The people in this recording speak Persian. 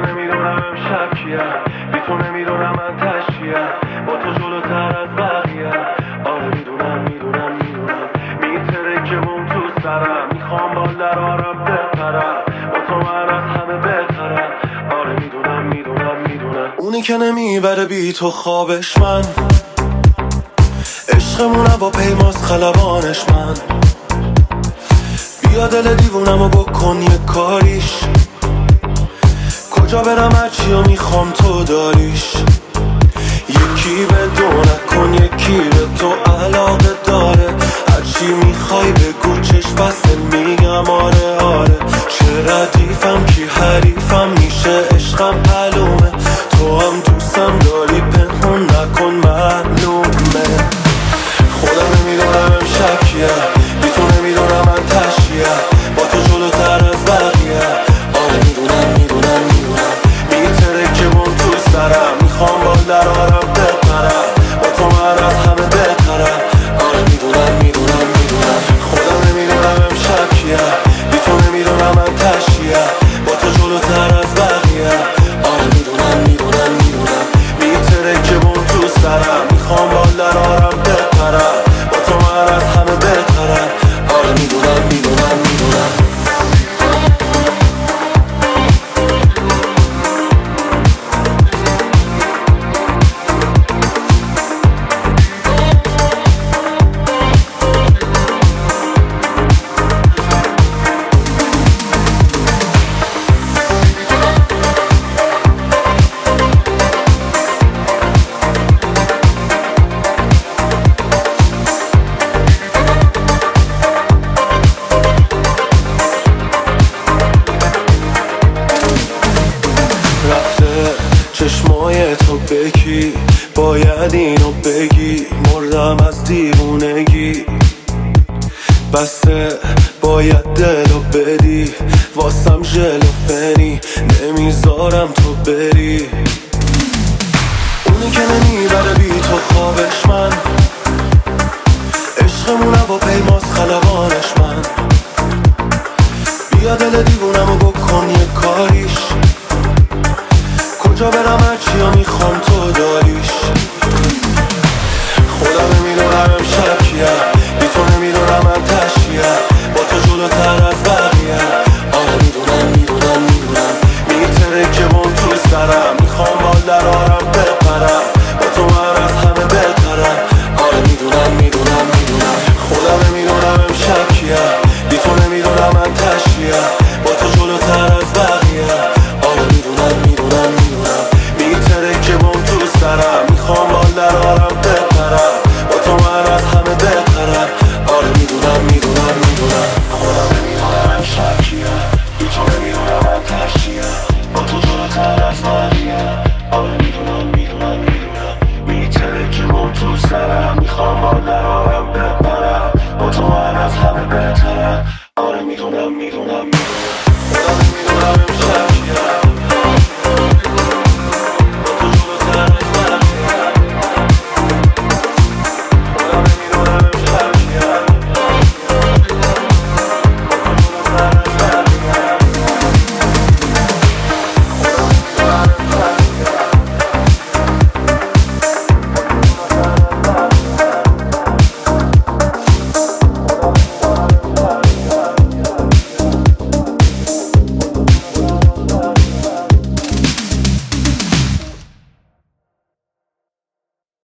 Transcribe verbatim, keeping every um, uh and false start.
نمیدونم امشب کیم، بی تو نمیدونم من تشکیم، با تو جلوتر از بقیه. آره میدونم میدونم میدونم میتره که بوم تو سرم، میخوام با درارم بپرم، با تو من از همه بهترم. آره میدونم میدونم میدونم اونی که نمیبره بی تو خوابش من، عشقمون با پیماز خلبانش من. بیا دل دیوونمو بکن یه کاریش، کجا برم هرچی و میخوام تو داریش. یکی به دو نکن یکی به تو علاقه داره، هرچی میخوای بگو چشم بسته میگم آره آره. چه ردیفم کی حریفم میشه عشقم معلومه، تو هم دوستم داری پنهون نکن معلومه. خودم نمیدونم امشب کیم، بی تو نمیدونم من تشکیم، با تو جلوتر از بقیه. آره میدونم میدونم میدونم میتره که بوم تو سرم، میخوام با درارم بپرم، با تو من از همه بهترم. آره میدونم میدونم میدونم خودم نمیدونم امشب کیم، بی تو نمیدونم من تشکیم، با تو جلوتر از بقیه. آره میدونم میدونم میدونم میتره که بوم تو سرم، میخوام با درارم بپرم، با تو من از همه بهترم. آره میدونم میدونم میدونم چشمای تو بکی، باید اینو بگی، مردم از دیوونگی. بسته باید دلو بدی، واسم ژلوفنی، نمیذارم تو بری. اونی که نمیبره بی تو خوابش من، عشقمون با پیماز خلبانش من. بیا دل دیوونه